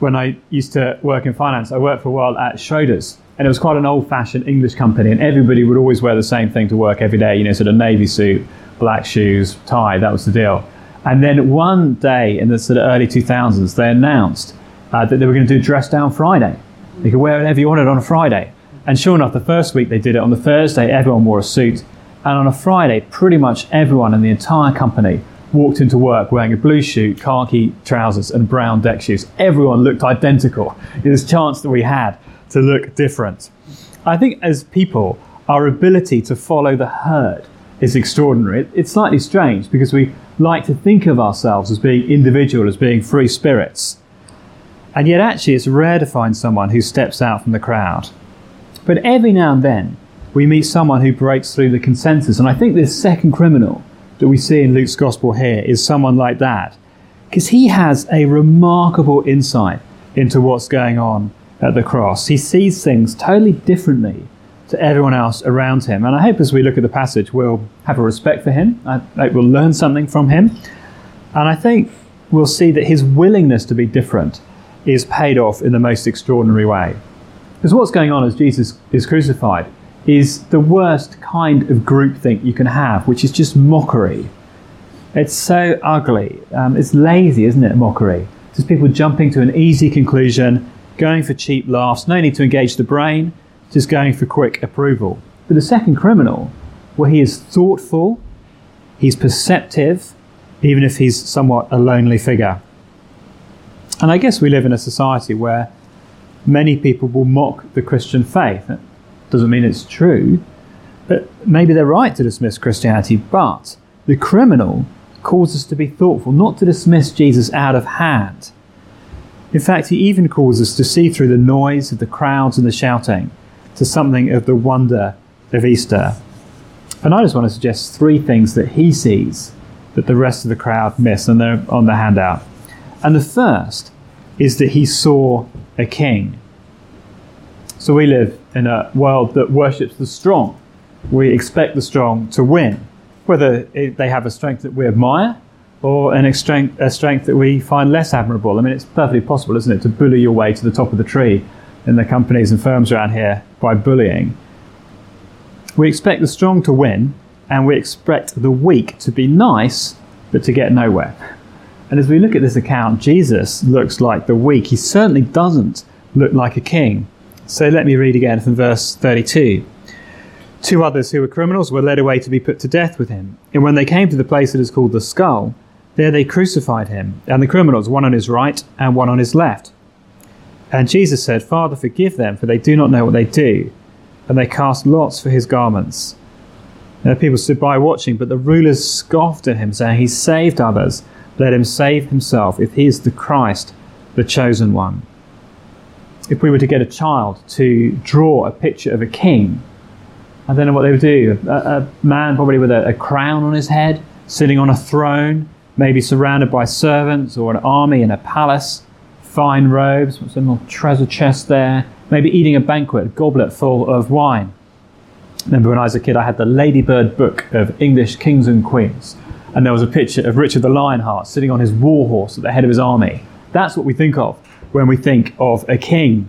when I used to work in finance, I worked for a while at Schroders, and it was quite an old-fashioned English company, and everybody would always wear the same thing to work every day, sort of navy suit, black shoes, tie, that was the deal. And then one day in the sort of early 2000s, they announced that they were going to do Dress Down Friday. You could wear whatever you wanted on a Friday. And sure enough, the first week they did it. On the Thursday, everyone wore a suit. And on a Friday, pretty much everyone in the entire company walked into work wearing a blue suit, khaki trousers and brown deck shoes. Everyone looked identical. It was a chance that we had to look different. I think as people, our ability to follow the herd is extraordinary. It's slightly strange because we like to think of ourselves as being individual, as being free spirits. And yet actually it's rare to find someone who steps out from the crowd. But every now and then we meet someone who breaks through the consensus. And I think this second criminal that we see in Luke's gospel here is someone like that. Because he has a remarkable insight into what's going on at the cross. He sees things totally differently to everyone else around him. And I hope as we look at the passage, we'll have a respect for him. I hope we'll learn something from him. And I think we'll see that his willingness to be different is paid off in the most extraordinary way. Because what's going on as Jesus is crucified is the worst kind of groupthink you can have, which is just mockery. It's so ugly. It's lazy, isn't it, mockery? Just people jumping to an easy conclusion, going for cheap laughs, no need to engage the brain, just going for quick approval. But the second criminal, well, he is thoughtful, he's perceptive, even if he's somewhat a lonely figure. And I guess we live in a society where many people will mock the Christian faith. It doesn't mean it's true, but maybe they're right to dismiss Christianity. But the criminal calls us to be thoughtful, not to dismiss Jesus out of hand. In fact, he even calls us to see through the noise of the crowds and the shouting to something of the wonder of Easter. And I just want to suggest three things that he sees that the rest of the crowd miss, and they're on the handout. And the first is that he saw a king. So we live in a world that worships the strong. We expect the strong to win, whether they have a strength that we admire or a strength that we find less admirable. I mean, it's perfectly possible, isn't it, to bully your way to the top of the tree in the companies and firms around here by bullying. We expect the strong to win, and we expect the weak to be nice, but to get nowhere. And as we look at this account, Jesus looks like the weak. He certainly doesn't look like a king. So let me read again from verse 32. Two others who were criminals were led away to be put to death with him. And when they came to the place that is called the Skull, there they crucified him, and the criminals, one on his right and one on his left. And Jesus said, "Father, forgive them, for they do not know what they do." And they cast lots for his garments. And the people stood by watching, but the rulers scoffed at him, saying, "He saved others. Let him save himself, if he is the Christ, the chosen one." If we were to get a child to draw a picture of a king, I don't know what they would do. A man probably with a crown on his head, sitting on a throne, maybe surrounded by servants or an army in a palace, fine robes, some little treasure chest there, maybe eating a banquet, a goblet full of wine. I remember when I was a kid, I had the Ladybird book of English kings and queens, and there was a picture of Richard the Lionheart sitting on his war horse at the head of his army. That's what we think of when we think of a king.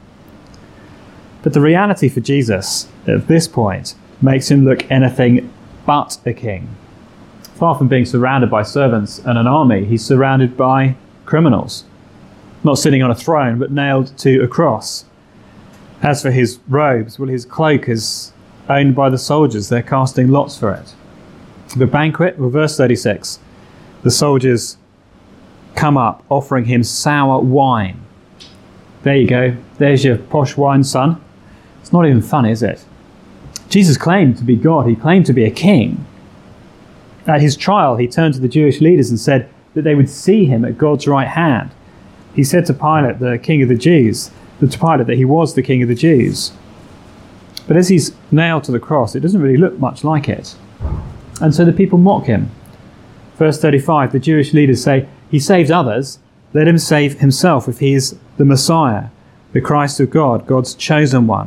But the reality for Jesus at this point makes him look anything but a king. Far from being surrounded by servants and an army, he's surrounded by criminals. Not sitting on a throne, but nailed to a cross. As for his robes, well, his cloak is owned by the soldiers. They're casting lots for it. The banquet, well, verse 36, the soldiers come up offering him sour wine. There you go. There's your posh wine, son. It's not even fun, is it? Jesus claimed to be God. He claimed to be a king. At his trial, he turned to the Jewish leaders and said that they would see him at God's right hand. He said to Pilate, the king of the Jews, that he was the king of the Jews. But as he's nailed to the cross, it doesn't really look much like it. And so the people mock him. Verse 35, the Jewish leaders say, "He saved others, let him save himself if he is the Messiah, the Christ of God, God's chosen one."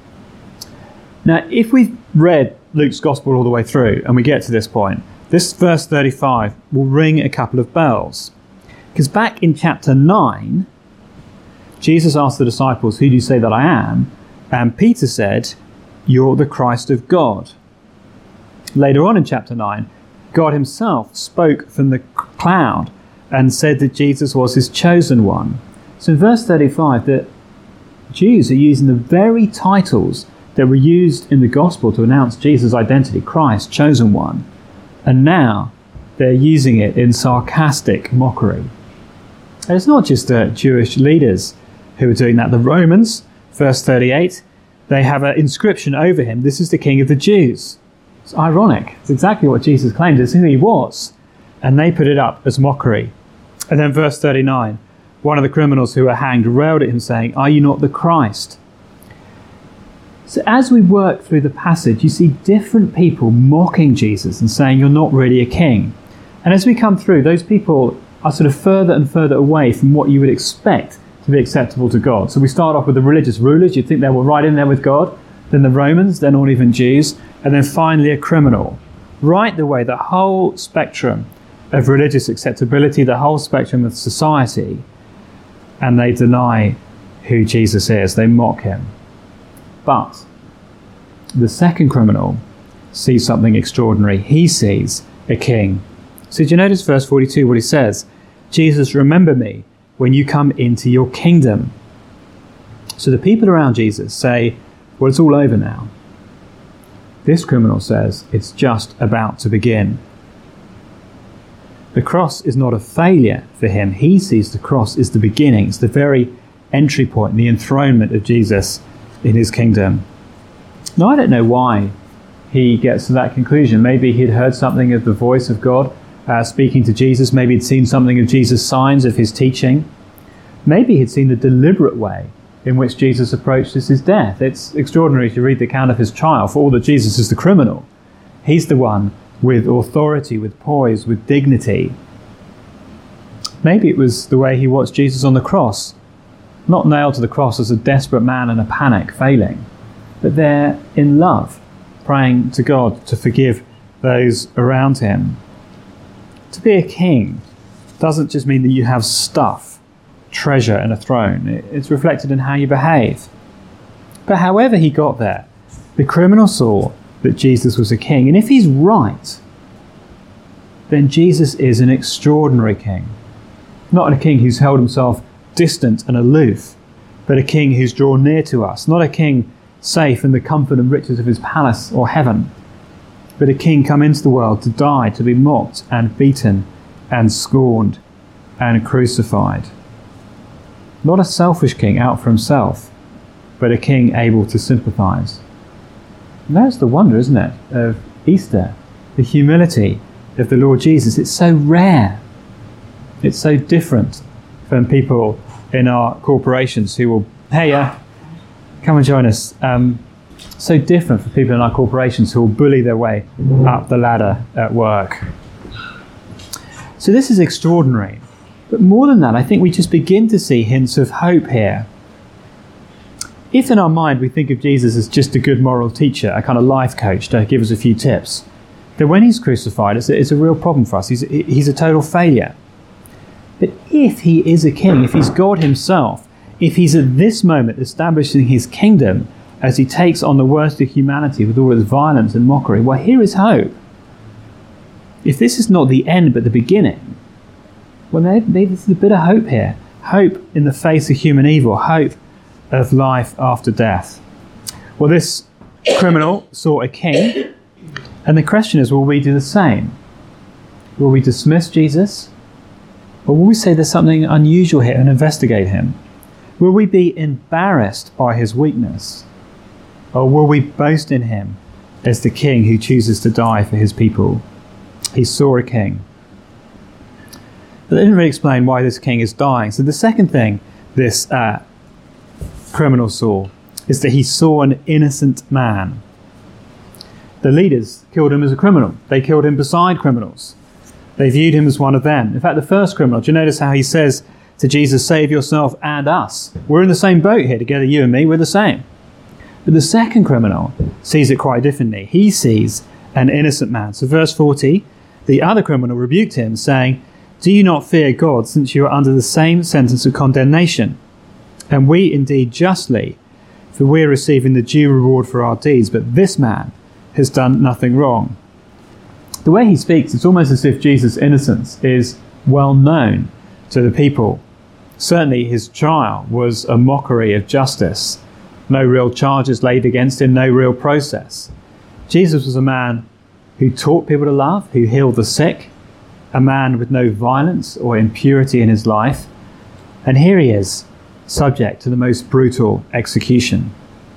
Now, if we've read Luke's gospel all the way through and we get to this point, this verse 35 will ring a couple of bells. Because back in chapter 9, Jesus asked the disciples, "Who do you say that I am?" And Peter said, "You're the Christ of God." Later on in chapter 9, God himself spoke from the cloud and said that Jesus was his chosen one. So in verse 35, the Jews are using the very titles that were used in the gospel to announce Jesus' identity, Christ, chosen one. And now they're using it in sarcastic mockery. And it's not just the Jewish leaders who are doing that. The Romans, verse 38, they have an inscription over him. This is the King of the Jews. It's ironic. It's exactly what Jesus claimed. It's who he was. And they put it up as mockery. And then verse 39, one of the criminals who were hanged railed at him, saying, "Are you not the Christ?" So as we work through the passage, you see different people mocking Jesus and saying, "You're not really a king." And as we come through, those people are sort of further and further away from what you would expect to be acceptable to God. So we start off with the religious rulers. You'd think they were right in there with God. Then the Romans, they're not even Jews. And then finally a criminal. Right the way, the whole spectrum of religious acceptability, the whole spectrum of society. And they deny who Jesus is. They mock him. But the second criminal sees something extraordinary. He sees a king. So did you notice verse 42 what he says? "Jesus, remember me when you come into your kingdom." So the people around Jesus say, "Well, it's all over now." This criminal says it's just about to begin. The cross is not a failure for him. He sees the cross is the beginning. It's the very entry point, the enthronement of Jesus in his kingdom. Now, I don't know why he gets to that conclusion. Maybe he'd heard something of the voice of God speaking to Jesus. Maybe he'd seen something of Jesus' signs of his teaching. Maybe he'd seen the deliberate way in which Jesus approached his death. It's extraordinary to read the account of his trial. For all that Jesus is the criminal, he's the one with authority, with poise, with dignity. Maybe it was the way he watched Jesus on the cross, not nailed to the cross as a desperate man in a panic, failing, but there in love, praying to God to forgive those around him. To be a king doesn't just mean that you have stuff, treasure and a throne. It's reflected in how you behave. But however he got there, the criminal saw that Jesus was a king. And if he's right, then Jesus is an extraordinary king. Not a king who's held himself distant and aloof, but a king who's drawn near to us. Not a king safe in the comfort and riches of his palace or heaven, but a king come into the world to die, to be mocked and beaten and scorned and crucified. Not a selfish king out for himself, but a king able to sympathize. And that's the wonder, isn't it, of Easter, the humility of the Lord Jesus. It's so rare. It's so different from people in our corporations who will, "Hey, come and join us." So different from people in our corporations who will bully their way up the ladder at work. So this is extraordinary. But more than that, I think we just begin to see hints of hope here. If in our mind we think of Jesus as just a good moral teacher, a kind of life coach to give us a few tips, then when he's crucified, it's a real problem for us. He's a total failure. But if he is a king, if he's God himself, if he's at this moment establishing his kingdom as he takes on the worst of humanity with all its violence and mockery, well, here is hope. If this is not the end but the beginning, well, there's a bit of hope here. Hope in the face of human evil. Hope of life after death. Well, this criminal saw a king, and the question is, will we do the same? Will we dismiss Jesus? Or will we say there's something unusual here and investigate him? Will we be embarrassed by his weakness? Or will we boast in him as the king who chooses to die for his people? He saw a king. But they didn't really explain why this king is dying. So the second thing this criminal saw is that he saw an innocent man. The leaders killed him as a criminal. They killed him beside criminals. They viewed him as one of them. In fact, the first criminal, do you notice how he says to Jesus, "Save yourself and us"? We're in the same boat here together, you and me, we're the same. But the second criminal sees it quite differently. He sees an innocent man. So verse 40, the other criminal rebuked him, saying, "Do you not fear God, since you are under the same sentence of condemnation?" And we indeed justly, for we are receiving the due reward for our deeds, but this man has done nothing wrong. The way he speaks, it's almost as if Jesus' innocence is well known to the people. Certainly his trial was a mockery of justice. No real charges laid against him, no real process. Jesus was a man who taught people to love, who healed the sick, a man with no violence or impurity in his life. And here he is, subject to the most brutal execution.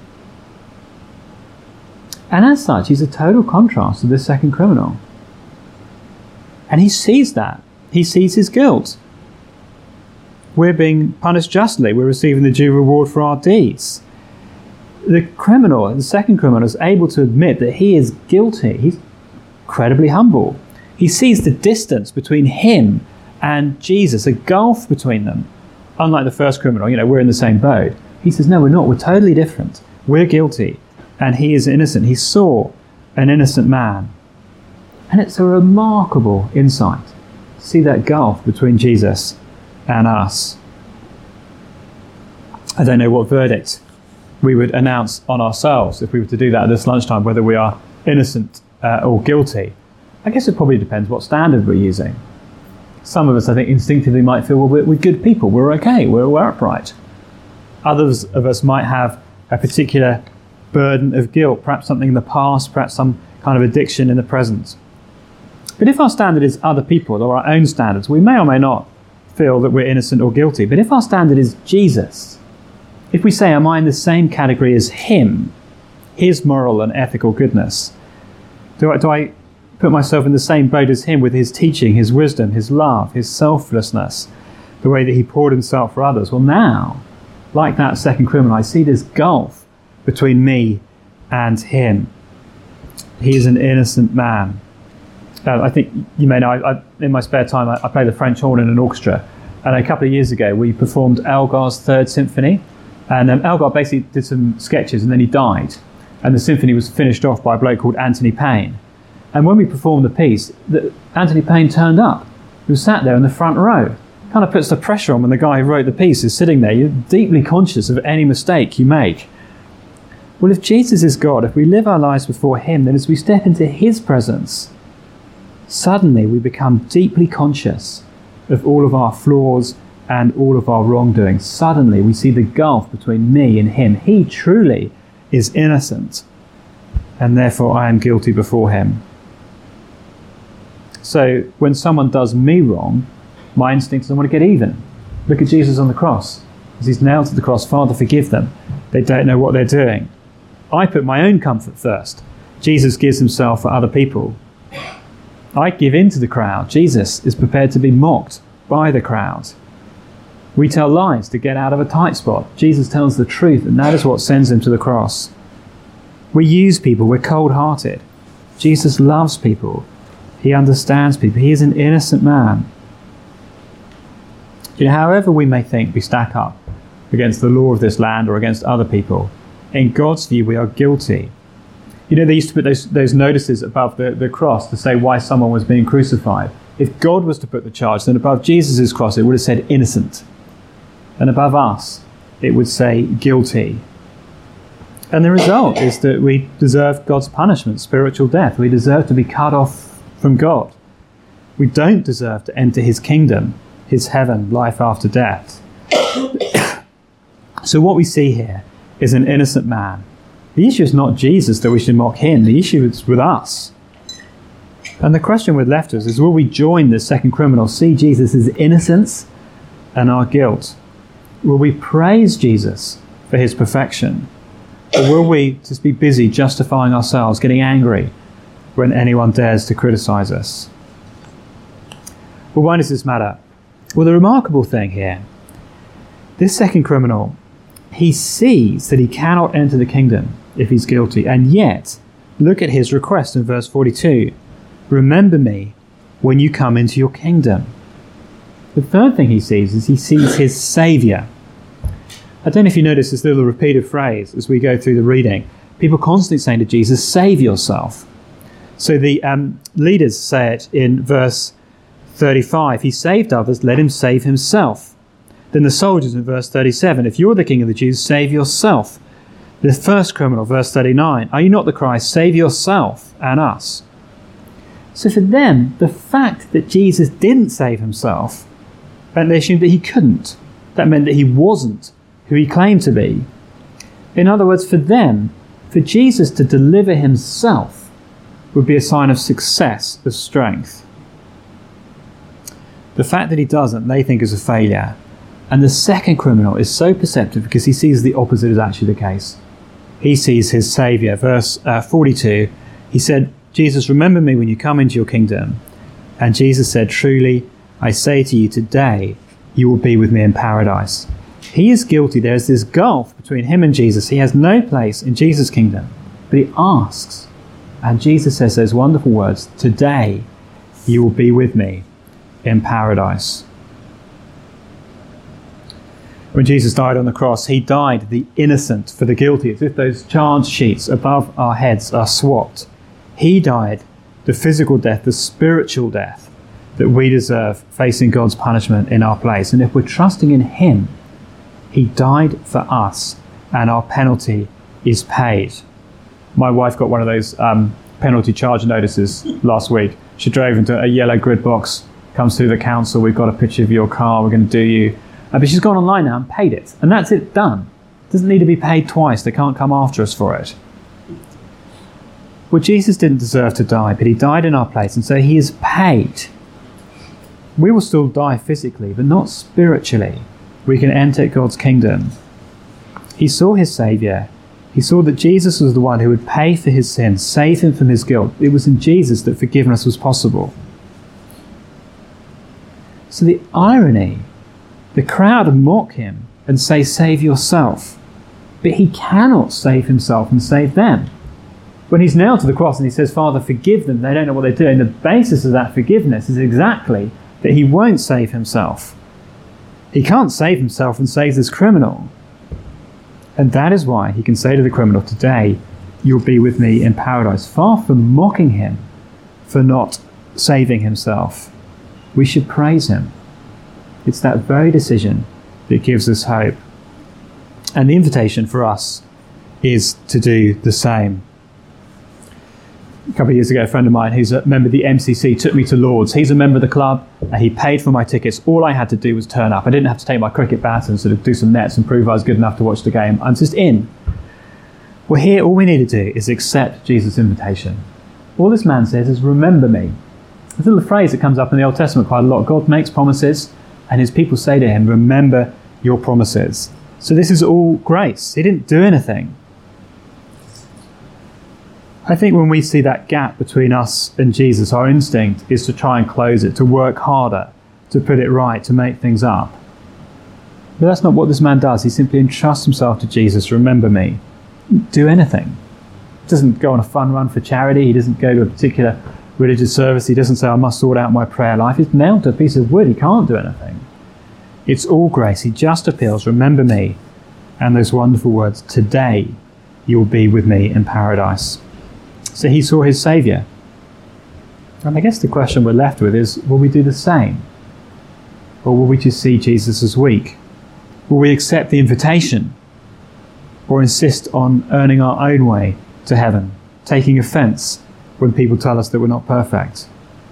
And as such, he's a total contrast to this second criminal. And he sees that. He sees his guilt. We're being punished justly. We're receiving the due reward for our deeds. The criminal, the second criminal, is able to admit that he is guilty. He's incredibly humble. He sees the distance between him and Jesus, a gulf between them. Unlike the first criminal, we're in the same boat. He says, no, we're not. We're totally different. We're guilty. And he is innocent. He saw an innocent man. And it's a remarkable insight to see that gulf between Jesus and us. I don't know what verdict we would announce on ourselves if we were to do that at this lunchtime, whether we are innocent or guilty. I guess it probably depends what standard we're using. Some of us, I think, instinctively might feel, well, we're good people, we're okay, we're upright. Others of us might have a particular burden of guilt, perhaps something in the past, perhaps some kind of addiction in the present. But if our standard is other people or our own standards, we may or may not feel that we're innocent or guilty. But if our standard is Jesus, if we say, am I in the same category as him, his moral and ethical goodness? Do I put myself in the same boat as him with his teaching, his wisdom, his love, his selflessness, the way that he poured himself for others? Well, now, like that second criminal, I see this gulf between me and him. He is an innocent man. I think you may know, in my spare time, I play the French horn in an orchestra. And a couple of years ago, we performed Elgar's Third Symphony. And Elgar basically did some sketches and then he died. And the symphony was finished off by a bloke called Anthony Payne. And when we performed the piece, Anthony Payne turned up. He was sat there in the front row. Kind of puts the pressure on when the guy who wrote the piece is sitting there. You're deeply conscious of any mistake you make. Well, if Jesus is God, if we live our lives before him, then as we step into his presence, suddenly we become deeply conscious of all of our flaws and all of our wrongdoing. Suddenly we see the gulf between me and him. He truly is innocent, and therefore I am guilty before him. So when someone does me wrong, my instinct is I want to get even. Look at Jesus on the cross. As he's nailed to the cross, Father, forgive them. They don't know what they're doing. I put my own comfort first. Jesus gives himself for other people. I give in to the crowd. Jesus is prepared to be mocked by the crowd. We tell lies to get out of a tight spot. Jesus tells the truth, and that is what sends him to the cross. We use people. We're cold-hearted. Jesus loves people. He understands people. He is an innocent man. However we may think we stack up against the law of this land or against other people, in God's view we are guilty. They used to put those notices above the cross to say why someone was being crucified. If God was to put the charge, then above Jesus' cross it would have said innocent. And above us, it would say guilty. And the result is that we deserve God's punishment, spiritual death. We deserve to be cut off from God. We don't deserve to enter his kingdom, his heaven, life after death. So what we see here is an innocent man. The issue is not Jesus that we should mock him. The issue is with us. And the question we're left with is, will we join the second criminal, see Jesus' innocence and our guilt? Will we praise Jesus for his perfection? Or will we just be busy justifying ourselves, getting angry when anyone dares to criticize us? Well, why does this matter? Well, the remarkable thing here, this second criminal, he sees that he cannot enter the kingdom if he's guilty. And yet, look at his request in verse 42. Remember me when you come into your kingdom. The third thing he sees is he sees his Saviour. I don't know if you notice this little repeated phrase as we go through the reading. People constantly saying to Jesus, save yourself. So the leaders say it in verse 35. He saved others, let him save himself. Then the soldiers in verse 37, if you're the king of the Jews, save yourself. The first criminal, verse 39, are you not the Christ? Save yourself and us. So for them, the fact that Jesus didn't save himself meant they assumed that he couldn't. That meant that he wasn't who he claimed to be. In other words, for them, for Jesus to deliver himself would be a sign of success, of strength. The fact that he doesn't, they think is a failure. And the second criminal is so perceptive because he sees the opposite is actually the case. He sees his saviour. Verse 42, he said, Jesus, remember me when you come into your kingdom. And Jesus said, truly, I say to you, today you will be with me in paradise. He is guilty. There is this gulf between him and Jesus. He has no place in Jesus' kingdom. But he asks, and Jesus says those wonderful words, today you will be with me in paradise. When Jesus died on the cross, he died the innocent for the guilty. It's as if those charge sheets above our heads are swapped. He died the physical death, the spiritual death that we deserve, facing God's punishment in our place. And if we're trusting in him, he died for us and our penalty is paid. My wife got one of those penalty charge notices last week. She drove into a yellow grid box, comes through the council, we've got a picture of your car, we're going to do you. But she's gone online now and paid it. And that's it, done. Doesn't need to be paid twice. They can't come after us for it. Well, Jesus didn't deserve to die, but he died in our place. And so he is paid. We will still die physically, but not spiritually. We can enter God's kingdom. He saw his saviour. He saw that Jesus was the one who would pay for his sins, save him from his guilt. It was in Jesus that forgiveness was possible. So the irony, the crowd mock him and say, save yourself. But he cannot save himself and save them. When he's nailed to the cross and he says, Father, forgive them, they don't know what they're doing, the basis of that forgiveness is exactly that he won't save himself. He can't save himself and save this criminal. And that is why he can say to the criminal, today you'll be with me in paradise. Far from mocking him for not saving himself, we should praise him. It's that very decision that gives us hope. And the invitation for us is to do the same. A couple of years ago, a friend of mine who's a member of the MCC took me to Lord's. He's a member of the club, and he paid for my tickets. All I had to do was turn up. I didn't have to take my cricket bat and sort of do some nets and prove I was good enough to watch the game. I'm just in. Well, here, all we need to do is accept Jesus' invitation. All this man says is, remember me. It's a little phrase that comes up in the Old Testament quite a lot. God makes promises, and his people say to him, remember your promises. So this is all grace. He didn't do anything. I think when we see that gap between us and Jesus, our instinct is to try and close it, to work harder, to put it right, to make things up. But that's not what this man does. He simply entrusts himself to Jesus. Remember me. He doesn't do anything. He doesn't go on a fun run for charity. He doesn't go to a particular religious service. He doesn't say, I must sort out my prayer life. He's nailed to a piece of wood. He can't do anything. It's all grace. He just appeals, remember me, and those wonderful words, today you will be with me in paradise. So he saw his saviour. And I guess the question we're left with is, will we do the same? Or will we just see Jesus as weak? Will we accept the invitation? Or insist on earning our own way to heaven, taking offence when people tell us that we're not perfect?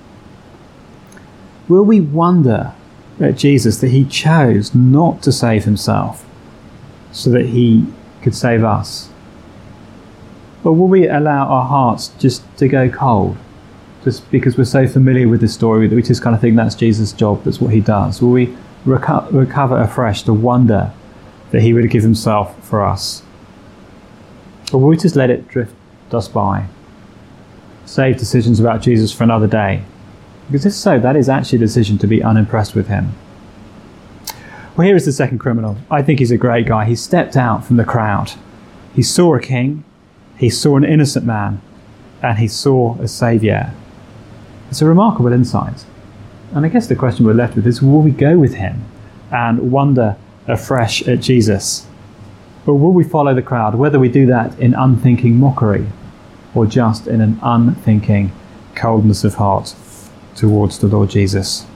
Will we wonder at Jesus that he chose not to save himself so that he could save us? Or will we allow our hearts just to go cold, just because we're so familiar with this story that we just kind of think that's Jesus' job, that's what he does? Will we recover afresh the wonder that he would give himself for us? Or will we just let it drift us by? Save decisions about Jesus for another day? Because if so, that is actually a decision to be unimpressed with him. Well, here is the second criminal. I think he's a great guy. He stepped out from the crowd. He saw a king. He saw an innocent man, and he saw a saviour. It's a remarkable insight. And I guess the question we're left with is, will we go with him and wonder afresh at Jesus? Or will we follow the crowd, whether we do that in unthinking mockery or just in an unthinking coldness of heart towards the Lord Jesus?